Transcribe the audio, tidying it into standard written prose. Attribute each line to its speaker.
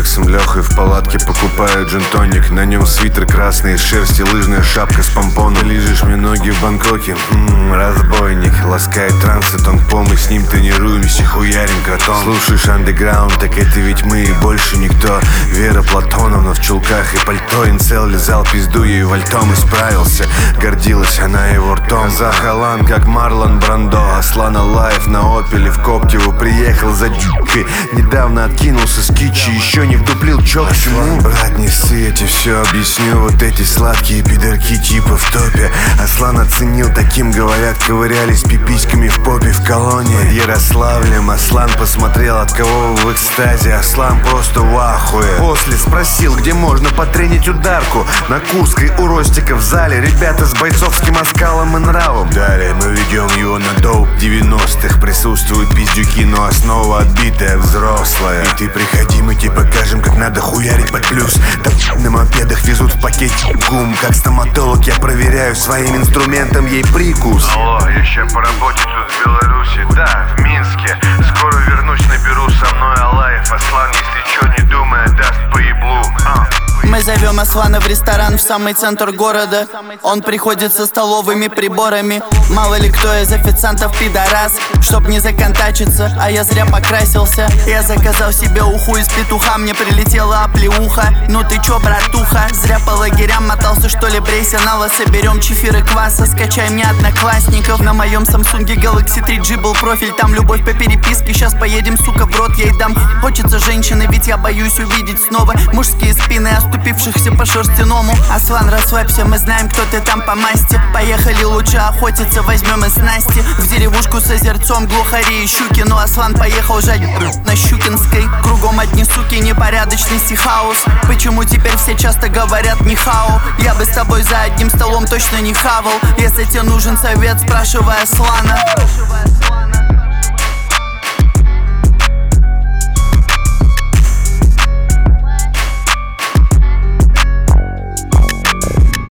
Speaker 1: Кортексом Лехой в палатке покупаю джин-тоник. На нем свитер красный из шерсти, лыжная шапка с помпоном. Лижешь мне ноги в Бангкоке, разбойник. Ласкает трансы, тонкпом, мы с ним тренируемся, хуярим кротом. Слушаешь андеграунд, так это ведь мы и больше никто. Вера Платоновна в чулках и пальто. Инцел лизал пизду, ей вальтом исправился. Гордилась она его ртом. Захалан, как Марлон Брандо. Аслан Алаев на Опеле в Коптеву приехал за дюкой. Недавно откинулся с кичи, еще не вдуплил чё к чему. Брат, не ссы, я тебе все объясню. Вот эти сладкие пидорки типа в топе. Аслан оценил, таким, говорят, ковырялись пиписьками в попе в колонии под Ярославлем. Аслан посмотрел, от кого в экстазе. Аслан просто в ахуе. После спросил, где можно потренить ударку. На Курской у Ростика в зале. Ребята с бойцовским оскалом и нравом. Далее мы ведем его на доуп 90-х. Присутствуют пиздюки, но основа отбитая, взрослая. И ты приходи, мы тебе покажем, как надо хуярить под плюс. На мопедах везут в пакете гум. Как стоматолог я проверяю своим инструментом ей прикус.
Speaker 2: Алло, я ща по работе тут в Беларуси, да, в Минске. Скоро вернусь, наберу со мной Алаев. Аслан, если чё, не думая, даст по еблу.
Speaker 3: Мы зовем Аслана в ресторан в самый центр города. Он приходит со столовыми приборами. Мало ли кто из официантов пидорас. Чтоб не законтачиться, а я зря покрасился. Я заказал себе уху из петуха, мне прилетела оплеуха. Ну ты чё, братуха, зря по лагерям мотался, что ли? Брейся нала, соберем чефир и кваса. Скачай мне одноклассников. На моем Samsung Galaxy 3G был профиль, там любовь по переписке. Сейчас поедем, сука, в рот ей дам. Хочется женщины, ведь я боюсь увидеть снова мужские спины оступившихся по шерстяному. Аслан, расслабься, мы знаем, кто ты там по масти. Поехали лучше охотиться, возьмем и снасти. В деревушку с озерцом, глухари и щуки. Но Аслан поехал жать на Щукинской. Кругом одни суки, непорядочность и хаос. Почему теперь все часто говорят нихао? Я бы с тобой за одним столом точно не хавал. Если тебе нужен совет, спрашивай Аслана.